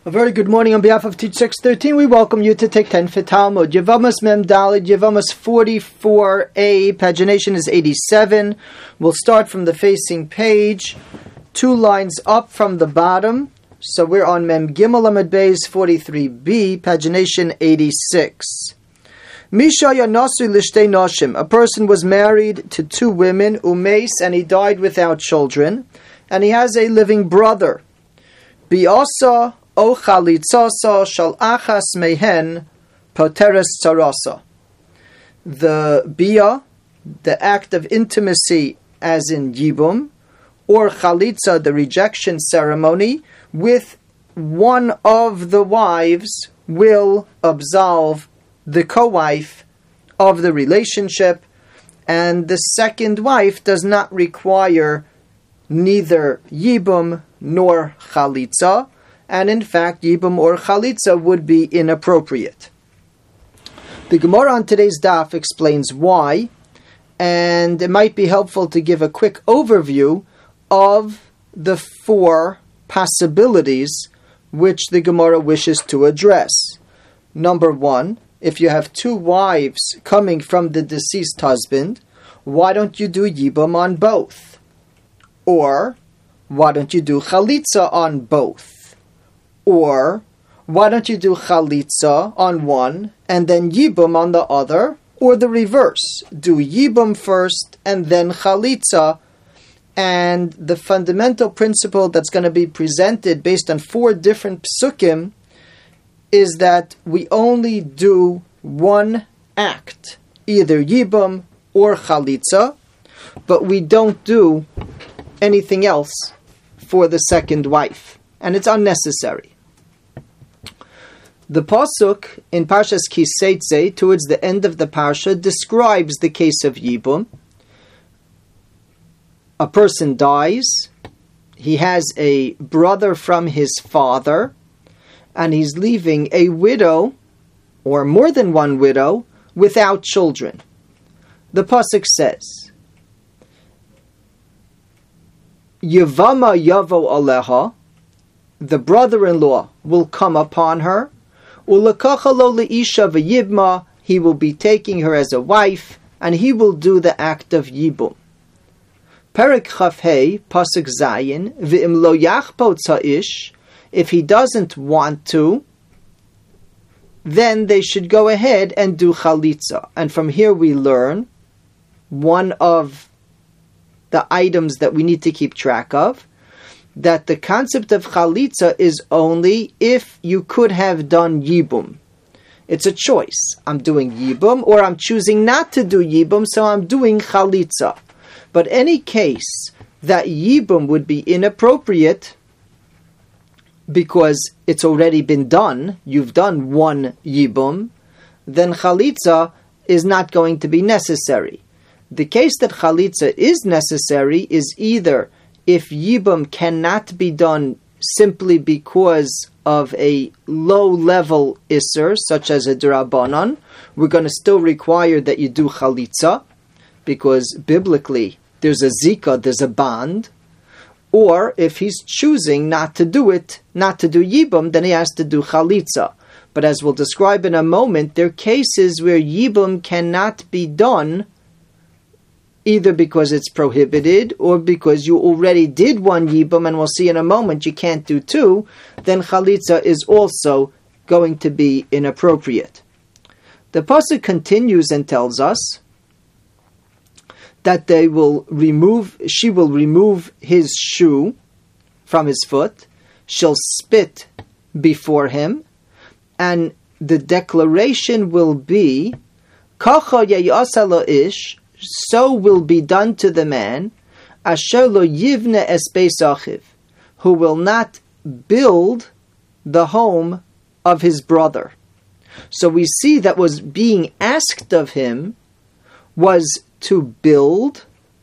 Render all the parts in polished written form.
A very good morning on behalf of Teach 613. We welcome you to take 10 for Talmud. Yevamos Mem Daled, Yevamos 44a, pagination is 87. We'll start from the facing page, 2 lines up from the bottom. So we're on Mem Gimel Amud Beis 43b, pagination 86. Misha Yanasri Lishtei Nashim. A person was married to 2 women, Umeis, and he died without children, and he has a living brother. Biasa O chalitzasa shal achas mehen poteres tzarasa. The bia, the act of intimacy, as in yibum, or chalitza, the rejection ceremony, with one of the wives will absolve the co-wife of the relationship, and the second wife does not require neither yibum nor chalitza. And in fact, yibum or chalitza would be inappropriate. The Gemara on today's daf explains why, and it might be helpful to give a quick overview of the 4 possibilities which the Gemara wishes to address. Number 1, if you have 2 wives coming from the deceased husband, why don't you do yibum on both? Or, why don't you do chalitza on both? Or, why don't you do chalitza on one and then yibum on the other? Or the reverse, do yibum first and then chalitza. And the fundamental principle that's going to be presented based on 4 different psukim is that we only do one act, either yibum or chalitza, but we don't do anything else for the second wife. And it's unnecessary. The pasuk in Parshas Kiseitze, towards the end of the parsha, describes the case of yibum. A person dies, he has a brother from his father, and he's leaving a widow, or more than one widow, without children. The pasuk says, Yevama yavo aleha, the brother-in-law will come upon her, Ulakacha lo leisha v'yibma, he will be taking her as a wife, and he will do the act of yibum. Perek Chafhei, pasuk Zayin, v'im lo yachpo tzaish, if he doesn't want to, then they should go ahead and do chalitza. And from here we learn one of the items that we need to keep track of, that the concept of chalitza is only if you could have done yibum. It's a choice. I'm doing yibum, or I'm choosing not to do yibum, so I'm doing chalitza. But any case that yibum would be inappropriate because it's already been done, you've done one yibum, then chalitza is not going to be necessary. The case that chalitza is necessary is either if yibum cannot be done simply because of a low-level isser, such as a d'Rabbanan, we're going to still require that you do chalitza, because biblically there's a zika, there's a bond. Or if he's choosing not to do it, not to do yibum, then he has to do chalitza. But as we'll describe in a moment, there are cases where yibum cannot be done either because it's prohibited or because you already did one yibum, and we'll see in a moment you can't do 2, then chalitza is also going to be inappropriate. The pasuk continues and tells us that she will remove his shoe from his foot, she'll spit before him, and the declaration will be, Kacha yayasa lo ish, so will be done to the man, asher lo yivne es beis achiv, who will not build the home of his brother. So we see that was being asked of him was to build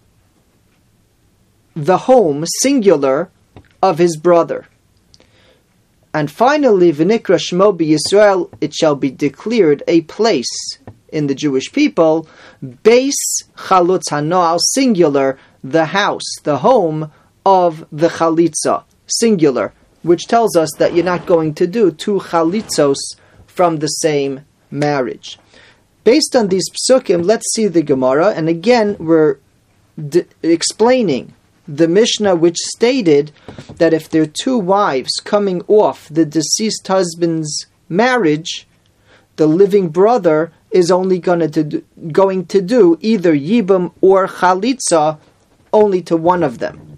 the home, singular, of his brother. And finally, v'nikra shmo b'Yisrael, it shall be declared a place in the Jewish people, Beis Chalutz Hanoal, singular, the house, the home of the Chalitza, singular, which tells us that you're not going to do two chalitzos from the same marriage. Based on these psukim, let's see the Gemara, and again we're explaining the Mishnah which stated that if there are two wives coming off the deceased husband's marriage, the living brother is only going to do either yibum or chalitza only to one of them.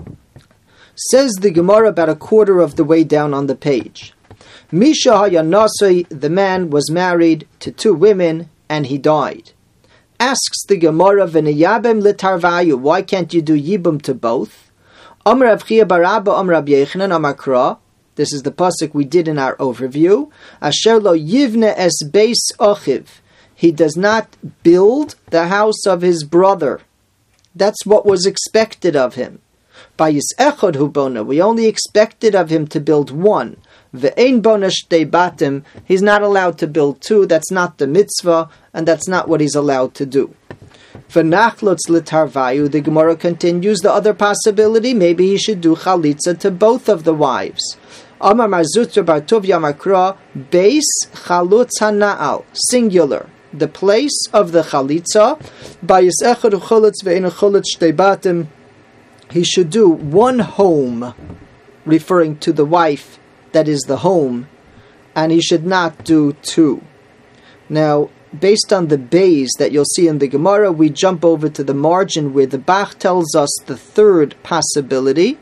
Says the Gemara about a quarter of the way down on the page. Misha hayanasai, the man was married to two women and he died. Asks the Gemara, v'neyabem letarvayu, why can't you do yibum to both? Amar Rav Chiya bar Abba, Amar Rabbi Yochanan, Amar Kra. This is the pasuk we did in our overview. Asher lo yivne es beis ochiv. He does not build the house of his brother. That's what was expected of him. Bayis echad hu bona. We only expected of him to build one. Ve'ein bona shtei batim. He's not allowed to build two. That's not the mitzvah, and that's not what he's allowed to do. V'nachlotz l'tarvayu. The Gemara continues the other possibility. Maybe he should do chalitza to both of the wives. Amar Marzutra bar Tovia Makra, Beis Chalutz Hana'al, singular, the place of the chalitza. Bayis echad ucholitz ve'ein ucholitz shtei batim. He should do one home, referring to the wife that is the home, and he should not do two. Now, based on the bays that you'll see in the Gemara, we jump over to the margin where the Bach tells us the third possibility.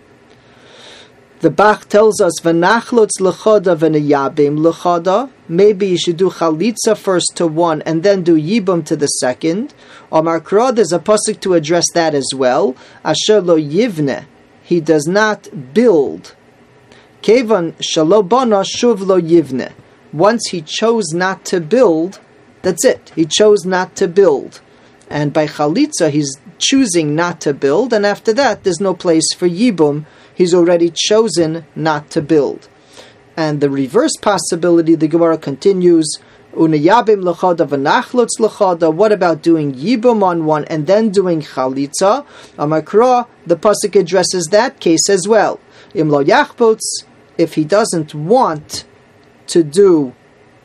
The Bach tells us, V'nachlotz l'choda v'neyabim l'choda. Maybe you should do chalitza first to one and then do yibum to the second. Omar Kra, there's a pasuk to address that as well. Asher lo yivne, he does not build. Kevan shalo bana shuv lo yivne. Once he chose not to build, that's it. He chose not to build. And by chalitza, he's choosing not to build, and after that, there's no place for yibum. He's already chosen not to build. And the reverse possibility, the Gemara continues, Unayabim l'choda v'nachlutz l'choda. What about doing yibum on one and then doing chalitza? Amakra, the pasuk addresses that case as well. Im lo yachputz, if he doesn't want to do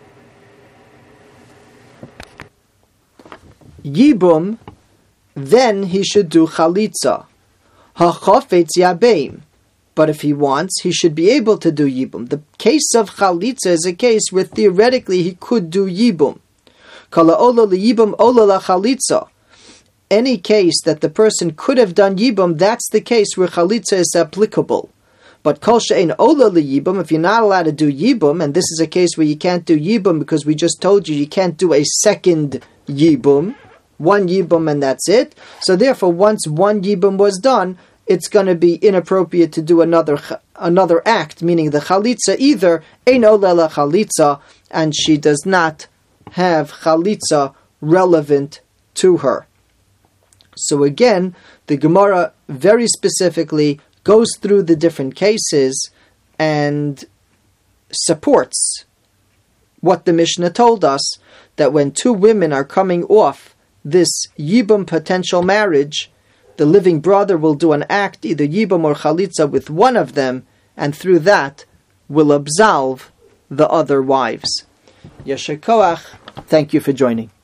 yibum, then he should do chalitza. Hachafetz yabeim. But if he wants, he should be able to do yibum. The case of chalitza is a case where theoretically he could do yibum. Kala ola liyibum ola la chalitza. Any case that the person could have done yibum, that's the case where chalitza is applicable. But kol she'ein ola liyibum, if you're not allowed to do yibum, and this is a case where you can't do yibum because we just told you can't do a second yibum, one yibum and that's it. So therefore, once one yibum was done, it's going to be inappropriate to do another act, meaning the chalitza either ein olela chalitza, and she does not have chalitza relevant to her. So again, the Gemara very specifically goes through the different cases and supports what the Mishnah told us, that when two women are coming off this yibum potential marriage, the living brother will do an act, either yibum or chalitza, with one of them, and through that will absolve the other wives. Yesher koach. Thank you for joining.